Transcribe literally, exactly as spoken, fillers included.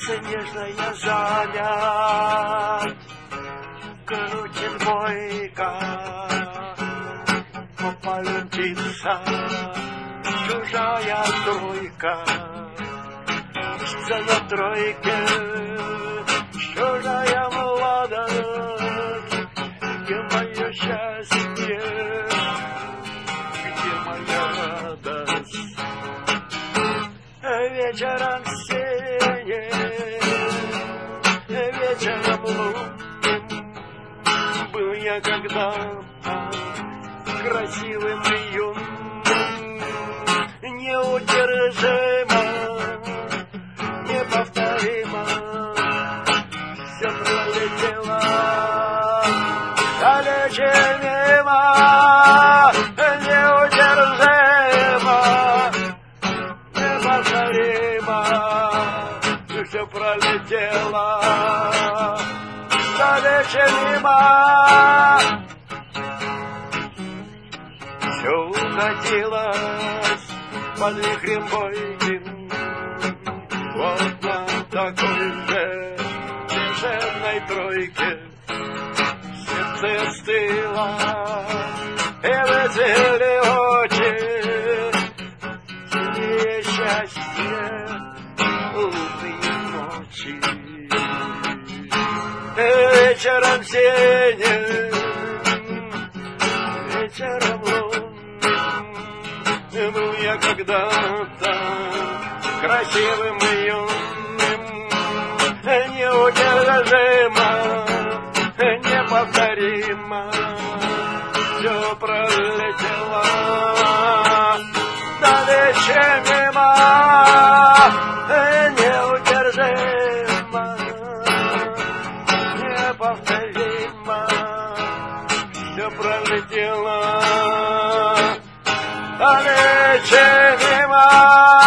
нежная занят, крутит бойко, по полю мчится чужая тройка. Мчится на тройке чужая молодость. Где мое счастье, где моя радость? Вечером синим, вечером лунным был я когда-то красивым и юным, неудержимо, неповторимо. Все пролетело далече мимо, неудержимо, неповторимо. Все пролетело далече мимо, все укатилось под вихрем бойким. Вот на такой же волшебной тройке сердце остыло, и выцвели очи, синее счастье лунные ночи. Вечером синим, вечером лунным был я когда-то красивым и юным, неудержимо, неповторимо. Все пролетело далече мимо, неудержимо, неповторимо. Все пролетело далече мимо.